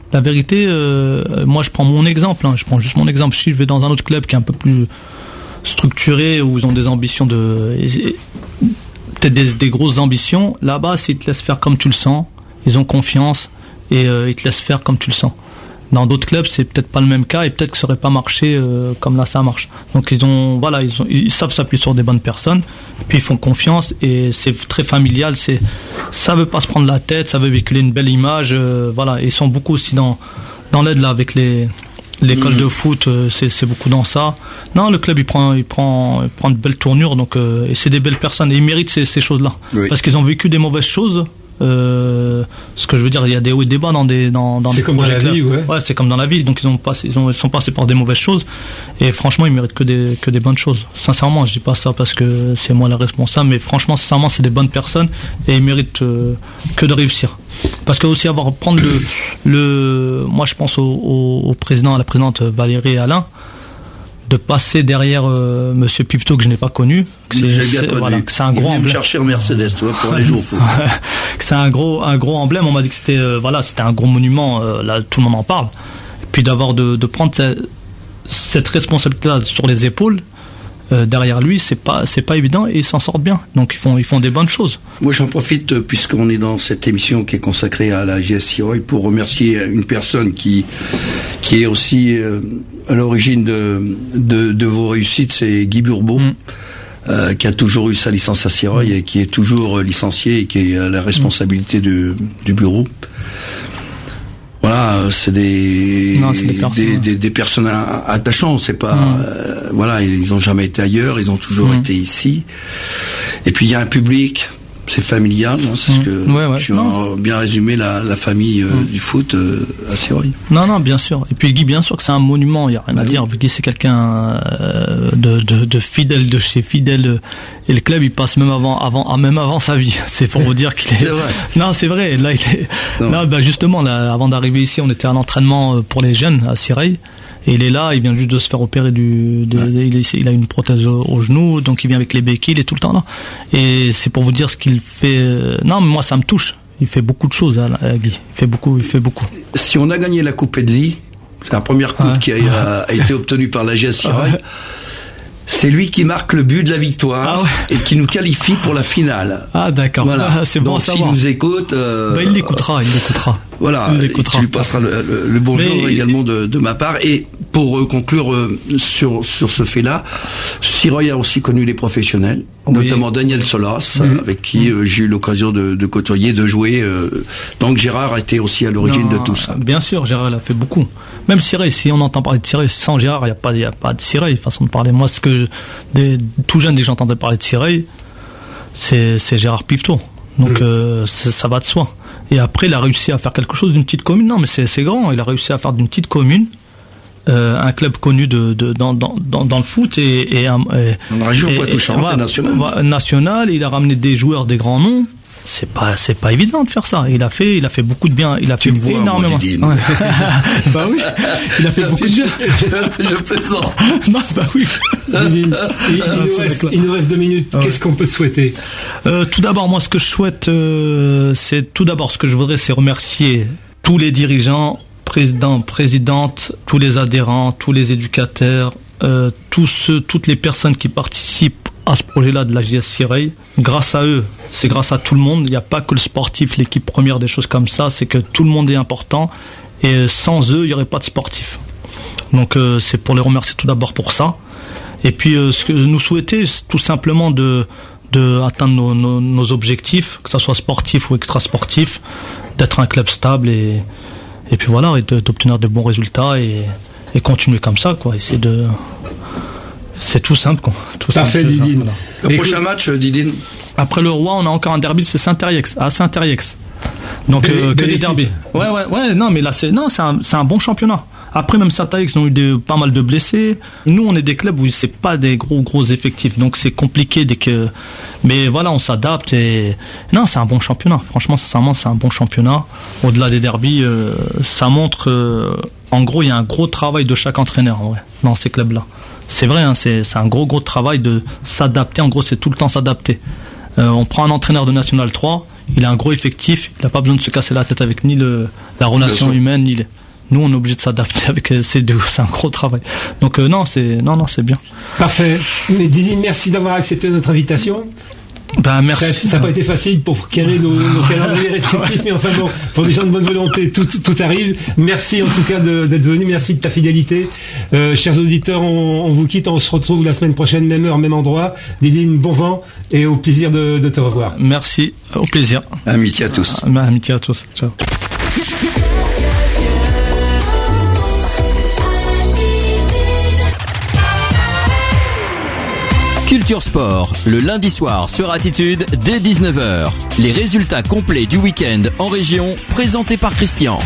La vérité, euh, moi je prends mon exemple, hein, je prends juste mon exemple. Si je vais dans un autre club qui est un peu plus structuré, où ils ont des ambitions de, peut-être des, des grosses ambitions, là-bas, s'ils te laissent faire comme tu le sens, ils ont confiance et euh, ils te laissent faire comme tu le sens. Dans d'autres clubs, c'est peut-être pas le même cas et peut-être que ça aurait pas marché euh, comme là ça marche. Donc ils ont, voilà, ils, ont, ils savent s'appuyer sur des bonnes personnes, puis ils font confiance et c'est très familial. C'est, ça veut pas se prendre la tête, ça veut véhiculer une belle image. Euh, voilà, et ils sont beaucoup aussi dans dans l'aide là avec les l'école mmh. de foot. Euh, c'est c'est beaucoup dans ça. Non, le club il prend il prend il prend de belles tournures. Donc euh, et c'est des belles personnes et ils méritent ces ces choses là oui. Parce qu'ils ont vécu des mauvaises choses. Euh, ce que je veux dire, il y a des hauts et des bas dans des dans dans c'est des comme dans la vie, ouais. Ouais, c'est comme dans la vie. Donc ils ont passé, ils ont ils sont passés par des mauvaises choses et franchement ils méritent que des que des bonnes choses. Sincèrement, je dis pas ça parce que c'est moi le responsable, mais franchement, sincèrement, c'est des bonnes personnes et ils méritent euh, que de réussir. Parce que aussi avoir prendre le le, moi je pense au, au, au président, à la présidente Valérie et Alain, de passer derrière euh, Monsieur Piveteau que je n'ai pas connu, que c'est, c'est, voilà, que c'est un il gros emblème. Chercher Mercedes, toi, pour les jours. Que c'est un gros, un gros emblème. On m'a dit que c'était, euh, voilà, c'était un gros monument. Euh, là, tout le monde en parle. Et puis d'avoir de, de prendre cette, cette responsabilité sur les épaules. Euh, derrière lui, c'est pas c'est pas évident et ils s'en sortent bien. Donc ils font ils font des bonnes choses. Moi, j'en profite euh, puisqu'on est dans cette émission qui est consacrée à la J S Siroy pour remercier une personne qui qui est aussi euh, à l'origine de, de de vos réussites, c'est Guy Burbeau. Mm. Euh, qui a toujours eu sa licence à Siroy mm. et qui est toujours euh, licencié et qui est à la responsabilité mm. de, du bureau. Voilà, c'est des non, c'est des, personnes, des, des, des personnes attachantes. C'est pas mmh. euh, voilà, ils ont jamais été ailleurs, ils ont toujours mmh. été ici. Et puis il y a un public, c'est familial. Hein, c'est mmh. ce que ouais, ouais. tu as bien résumé la, la famille euh, mmh. du foot euh, à Siroy. Non, non, bien sûr. Et puis Guy, bien sûr que c'est un monument. Il y a rien bah à oui. dire. Guy, c'est quelqu'un euh, de, de, de fidèle, de chez fidèle. Et le club, il passe même avant, avant, même avant sa vie. C'est pour vous dire qu'il est. C'est vrai. Non, c'est vrai. Là, il est. Non. Là, bah justement, là, avant d'arriver ici, on était à l'entraînement pour les jeunes à Siroy. Et il est là, il vient juste de se faire opérer du, de, ouais. il, est, il a une prothèse au, au genou, donc il vient avec les béquilles, il est tout le temps là. Et c'est pour vous dire ce qu'il fait. Non, mais moi ça me touche. Il fait beaucoup de choses, hein, Guy. Il fait beaucoup, il fait beaucoup. Si on a gagné la Coupe Edli, c'est la première coupe ouais. qui a, a été obtenue par la J S Siroy. Ouais. C'est lui qui marque le but de la victoire ah ouais. et qui nous qualifie pour la finale. Ah d'accord. Voilà. Ah, c'est bon. Donc s'il nous écoute, euh, bah, il l'écoutera, il l'écoutera. Voilà. Il l'écoutera. Tu lui passeras le, le, le bonjour mais... également de, de ma part. Et pour euh, conclure euh, sur sur ce fait-là, Siroy a aussi connu les professionnels, oui. notamment Daniel Solas, oui. avec qui euh, j'ai eu l'occasion de, de côtoyer, de jouer. Euh, donc Gérard a été aussi à l'origine non, de tout ça. Bien sûr, Gérard il a fait beaucoup. Même Siroy, si on entend parler de Siroy, sans Gérard, il n'y a pas, il y a pas de Siroy, façon de parler. Moi, ce que des, tout jeune, dès que j'entendais parler de Siroy, c'est, c'est Gérard Piveteau. Donc, mmh. euh, ça va de soi. Et après, il a réussi à faire quelque chose d'une petite commune. Non, mais c'est, c'est grand. Il a réussi à faire d'une petite commune euh, un club connu de, de dans, dans, dans, dans le foot et, et, et dans la région Poitou-Charentes nationale. National. Il a ramené des joueurs, des grands noms. C'est pas, c'est pas évident de faire ça. Il a fait, il a fait beaucoup de bien. Il a tu fait vois, énormément. Ouais. Bah oui. Il a fait beaucoup de bien. Je plaisante. Non, bah oui. Il, il, il, nous reste, il nous reste deux minutes. Ah ouais. Qu'est-ce qu'on peut souhaiter? euh, Tout d'abord, moi, ce que je souhaite, euh, c'est tout d'abord, ce que je voudrais, c'est remercier tous les dirigeants, présidents, présidentes, tous les adhérents, tous les éducateurs, euh, tous ceux, toutes les personnes qui participent à ce projet-là de la J S Siroy. Grâce à eux, c'est grâce à tout le monde. Il n'y a pas que le sportif, l'équipe première, des choses comme ça. C'est que tout le monde est important. Et sans eux, il n'y aurait pas de sportif. Donc euh, c'est pour les remercier tout d'abord pour ça. Et puis euh, ce que nous souhaiter, c'est tout simplement de, de atteindre nos, nos, nos objectifs, que ce soit sportif ou extra-sportif, d'être un club stable et, et puis voilà, et de, d'obtenir de bons résultats et, et continuer comme ça, quoi. Essayer de... C'est tout simple, quoi. Tout Parfait, Didine. Voilà. Le Écoute, prochain match, Didine. Après le Roi, on a encore un derby, c'est Saint-Teriex, à Saint-Teriex. Donc Belle, euh, que des derbys. Ouais, ouais, ouais. Non, mais là, c'est non, c'est un, c'est un bon championnat. Après, même Saint-Teriex, ils ont eu des, pas mal de blessés. Nous, on est des clubs où c'est pas des gros, gros effectifs, donc c'est compliqué dès que. Mais voilà, on s'adapte et non, c'est un bon championnat. Franchement, sincèrement, c'est un bon championnat. Au-delà des derbys, euh, ça montre. Euh, en gros, il y a un gros travail de chaque entraîneur, ouais, dans ces clubs-là. C'est vrai, hein, c'est, c'est un gros gros travail de s'adapter. En gros, c'est tout le temps s'adapter. Euh, on prend un entraîneur de National trois, il a un gros effectif, il n'a pas besoin de se casser la tête avec ni le, la relation humaine, ni les... nous on est obligé de s'adapter avec ces deux, c'est un gros travail. Donc euh, non, c'est non non c'est bien. Parfait. Mais Didi, merci d'avoir accepté notre invitation. Ben merci. Ça n'a pas été facile pour caler nos, nos calendriers restrictifs, mais enfin bon, pour des gens de bonne volonté, tout, tout arrive. Merci en tout cas de, d'être venu, merci de ta fidélité. Euh, chers auditeurs, on, on vous quitte, on se retrouve la semaine prochaine, même heure, même endroit. Didi, bon vent et au plaisir de, de te revoir. Merci, au plaisir. Amitié à tous. Amitié à tous. Ciao. Culture Sport, le lundi soir sur Attitude dès dix-neuf heures. Les résultats complets du week-end en région, présentés par Christian.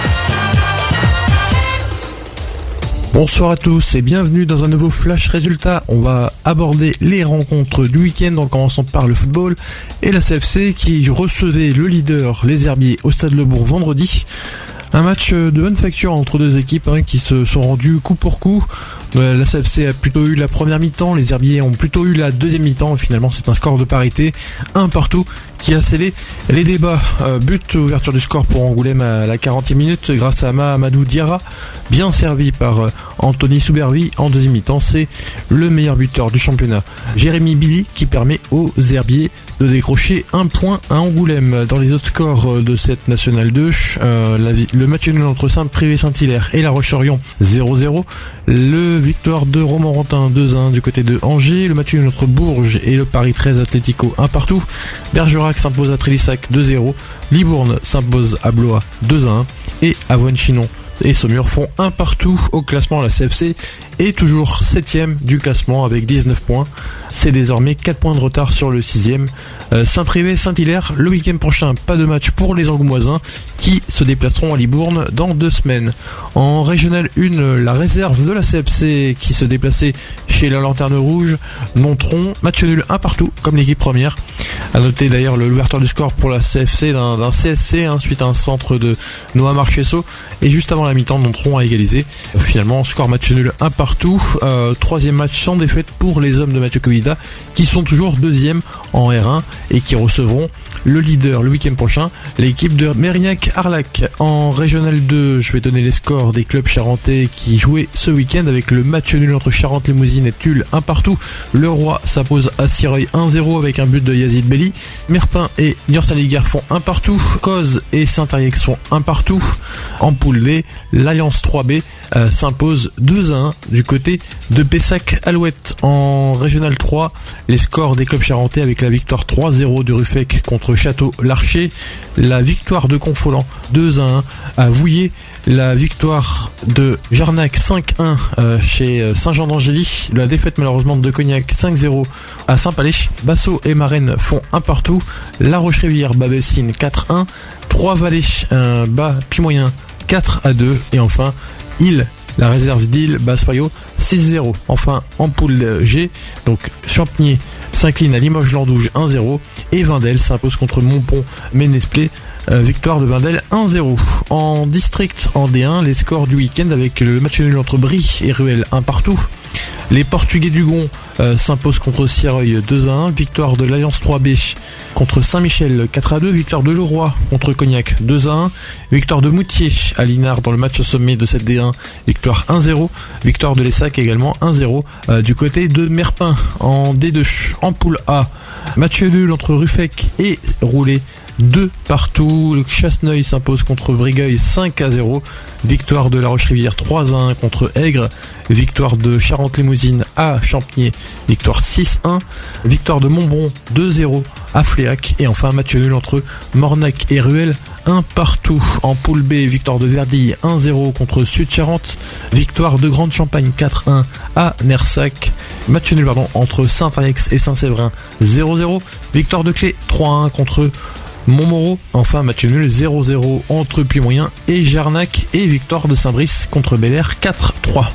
Bonsoir à tous et bienvenue dans un nouveau Flash Résultats. On va aborder les rencontres du week-end en commençant par le football et la C F C qui recevait le leader, les Herbiers, au Stade Le Bourg vendredi. Un match de bonne facture entre deux équipes hein, qui se sont rendues coup pour coup. La C F C a plutôt eu la première mi-temps, les Herbiers ont plutôt eu la deuxième mi-temps. Finalement, c'est un score de parité, un partout, qui a scellé les débats. Euh, but, ouverture du score pour Angoulême à la quarantième minute grâce à Mahamadou Diarra, bien servi par euh, Anthony Soubervi. En deuxième mi-temps, c'est le meilleur buteur du championnat, Jérémy Billy, qui permet aux Herbiers de décrocher un point à Angoulême. Dans les autres scores de cette Nationale deux, euh, la, le match nul entre Saint-Privé-Saint-Hilaire et La Roche-sur-Yon zéro zéro, le victoire de Romorantin deux un du côté de Angers, le match nul entre Bourges et le Paris treize Atlético un partout, Bergerac s'impose à Trélissac deux zéro, Libourne s'impose à Blois deux un et Avoine-Chinon et Saumur font un partout au classement. La C F C est toujours septième du classement avec dix-neuf points. C'est désormais quatre points de retard sur le sixième. Euh, Saint-Privé-Saint-Hilaire, le week-end prochain, pas de match pour les Angoumoisins qui se déplaceront à Libourne dans deux semaines. En Régional un, la réserve de la C F C qui se déplaçait chez la Lanterne Rouge, Nontron, match nul un partout comme l'équipe première. A noter d'ailleurs l'ouverture du score pour la C F C d'un, d'un C S C hein, suite à un centre de Noah Marchesso et juste avant la mi-temps, Nontron a égalisé. Finalement, score match nul un partout. Euh, troisième match sans défaite pour les hommes de Mathieu Covida qui sont toujours deuxième en R un et qui recevront le leader le week-end prochain, l'équipe de Mérignac-Arlac. En Régional deux, je vais donner les scores des clubs charentais qui jouaient ce week-end avec le match nul entre Charente-Limousine et Tulle un partout. Le Roi s'impose à Sireuil un zéro avec un but de Yazid Belli. Merpin et Niort-Saint-Liguerre font un partout. Cozes et Saint-Ariex font un partout. En poule V, l'Alliance trois B euh, s'impose deux à un du côté de Pessac-Alouette. En Régional trois, les scores des clubs charentais avec la victoire trois zéro du Ruffec contre Château-Larcher, la victoire de Confolens deux à un à Vouillé, la victoire de Jarnac cinq un euh, chez Saint-Jean d'Angély, la défaite malheureusement de Cognac cinq zéro à Saint-Palais. Bassot et Marennes font un partout. La Roche-Rivière bat Bessines quatre un, Trois-Vallées euh, bat Puy-Moyen quatre à deux et enfin Île, la réserve d'Île bat Soyaux six zéro. Enfin en poule G, donc Champigny s'incline à Limoges-Landouge un zéro et Vindel s'impose contre Montpont-Ménesplet, euh, victoire de Vindel un zéro. En district en D un, les scores du week-end avec le match nul entre Brie et Ruel un partout. Les Portugais d'Hugon euh, s'imposent contre Sierreuil deux à un, victoire de l'Alliance trois B contre Saint-Michel quatre à deux, victoire de Leroy contre Cognac deux à un, victoire de Moutier à Linard dans le match au sommet de cette D un, victoire un zéro, victoire de l'Essac également un zéro euh, du côté de Merpin. En D deux, en poule A, match nul entre Ruffec et Roulet deux partout. Le Chasseneuil s'impose contre Brigueuil cinq à zéro, victoire de La Roche-Rivière trois à un contre Aigre, victoire de Charente-Limousine à Champigny, victoire six un, victoire de Montbron deux zéro à Fléac et enfin match nul entre Mornac et Ruel un partout. En poule B, victoire de Verdille un zéro contre Sud-Charente, victoire de Grande Champagne quatre un à Nersac, match nul pardon entre Saint-Ariex et Saint-Séverin zéro zéro, victoire de Clé trois un contre Montmoreau, enfin match nul zéro zéro entre Puy-Moyen et Jarnac et victoire de Saint-Brice contre Bel-Air quatre trois.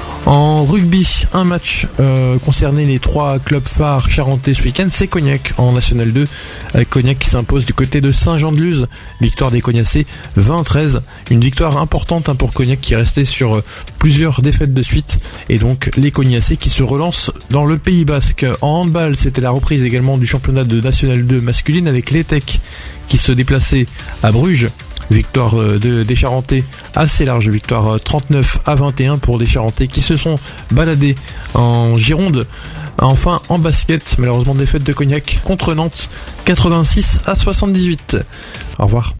En rugby, un match euh, concerné les trois clubs phares charentais ce week-end, c'est Cognac en National deux, avec Cognac qui s'impose du côté de Saint-Jean-de-Luz, victoire des Cognacés vingt à treize, une victoire importante hein, pour Cognac qui restait sur euh, plusieurs défaites de suite, et donc les Cognacés qui se relancent dans le Pays Basque. En handball, c'était la reprise également du championnat de National deux masculine avec l'E T E C qui se déplaçait à Bruges victoire de, des Charentais assez large, victoire trente-neuf à vingt et un pour des Charentais qui se sont baladés en Gironde. Enfin, en basket, malheureusement défaite de Cognac contre Nantes, quatre-vingt-six à soixante-dix-huit. Au revoir.